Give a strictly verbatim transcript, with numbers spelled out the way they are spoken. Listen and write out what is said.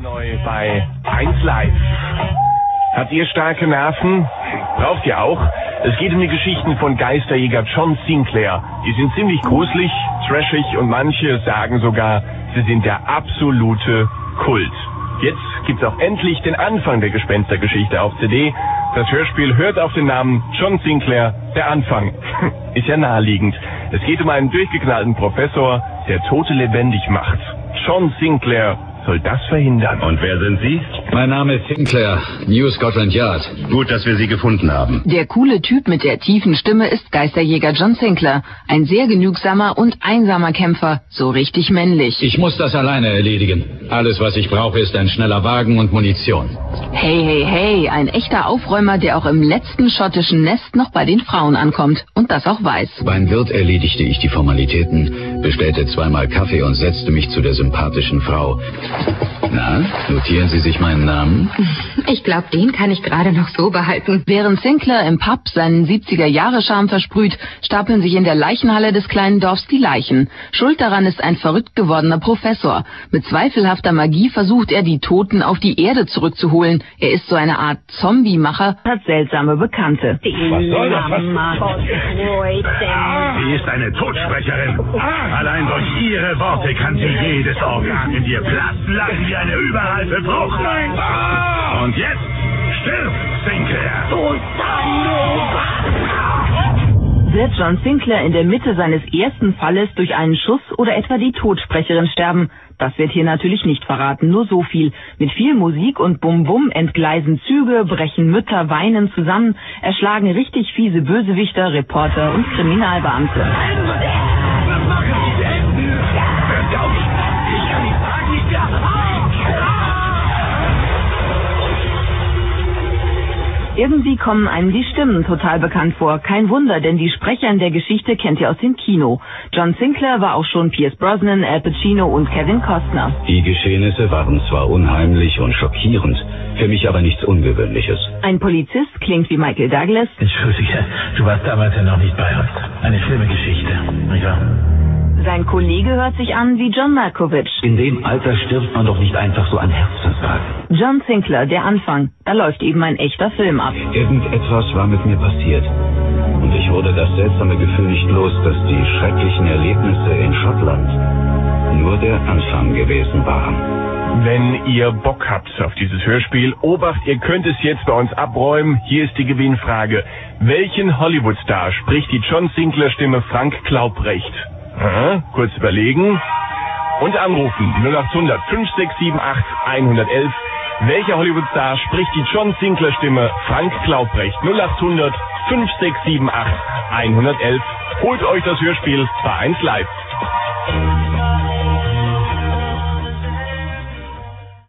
Neu bei eins Live. Habt ihr starke Nerven? Braucht ihr auch? Es geht um die Geschichten von Geisterjäger John Sinclair. Die sind ziemlich gruselig, trashig und manche sagen sogar, sie sind der absolute Kult. Jetzt gibt's auch endlich den Anfang der Gespenstergeschichte auf C D. Das Hörspiel hört auf den Namen John Sinclair, der Anfang. Ist ja naheliegend. Es geht um einen durchgeknallten Professor, der Tote lebendig macht. John Sinclair soll das verhindern. Und wer sind Sie? Mein Name ist Sinclair, New Scotland Yard. Gut, dass wir Sie gefunden haben. Der coole Typ mit der tiefen Stimme ist Geisterjäger John Sinclair. Ein sehr genügsamer und einsamer Kämpfer, so richtig männlich. Ich muss das alleine erledigen. Alles, was ich brauche, ist ein schneller Wagen und Munition. Hey, hey, hey, ein echter Aufräumer, der auch im letzten schottischen Nest noch bei den Frauen ankommt und das auch weiß. Beim Wirt erledigte ich die Formalitäten, bestellte zweimal Kaffee und setzte mich zu der sympathischen Frau. Na, notieren Sie sich meinen Namen? Ich glaube, den kann ich gerade noch so behalten. Während Sinclair im Pub seinen siebziger-Jahre-Charme versprüht, stapeln sich in der Leichenhalle des kleinen Dorfs die Leichen. Schuld daran ist ein verrückt gewordener Professor. Mit zweifelhafter Magie versucht er, die Toten auf die Erde zurückzuholen. Er ist so eine Art Zombie-Macher, hat seltsame Bekannte. Was soll das? Was? Sie ist eine Todsprecherin. Allein durch ihre Worte kann sie jedes Organ in dir platzen lassen wie eine überreife Frucht. Und jetzt stirb, Sinclair. Wird John Sinclair in der Mitte seines ersten Falles durch einen Schuss oder etwa die Todsprecherin sterben? Das wird hier natürlich nicht verraten, nur so viel. Mit viel Musik und Bum-Bum entgleisen Züge, brechen Mütter weinen zusammen, erschlagen richtig fiese Bösewichter, Reporter und Kriminalbeamte. Was machen Sie denn? Hört auf! Ich kann die Frage nicht beantworten. Irgendwie kommen einem die Stimmen total bekannt vor. Kein Wunder, denn die Sprecher in der Geschichte kennt ihr aus dem Kino. John Sinclair war auch schon Pierce Brosnan, Al Pacino und Kevin Costner. Die Geschehnisse waren zwar unheimlich und schockierend, für mich aber nichts Ungewöhnliches. Ein Polizist klingt wie Michael Douglas. Entschuldige, du warst damals ja noch nicht bei uns. Eine schlimme Geschichte, nicht wahr? Sein Kollege hört sich an wie John Malkovich. In dem Alter stirbt man doch nicht einfach so an Herzinfarkt. John Sinclair, der Anfang. Da läuft eben ein echter Film ab. Irgendetwas war mit mir passiert. Und ich wurde das seltsame Gefühl nicht los, dass die schrecklichen Erlebnisse in Schottland nur der Anfang gewesen waren. Wenn ihr Bock habt auf dieses Hörspiel, Obacht, ihr könnt es jetzt bei uns abräumen. Hier ist die Gewinnfrage. Welchen Hollywood-Star spricht die John Sinclair-Stimme Frank Claubrecht? Aha, kurz überlegen und anrufen. null acht hundert fünf sechs sieben acht hundertelf. Welcher Hollywood-Star spricht die John Sinclair-Stimme Frank Claubrecht? null acht hundert fünf sechs sieben acht hundertelf. Holt euch das Hörspiel bei eins Live.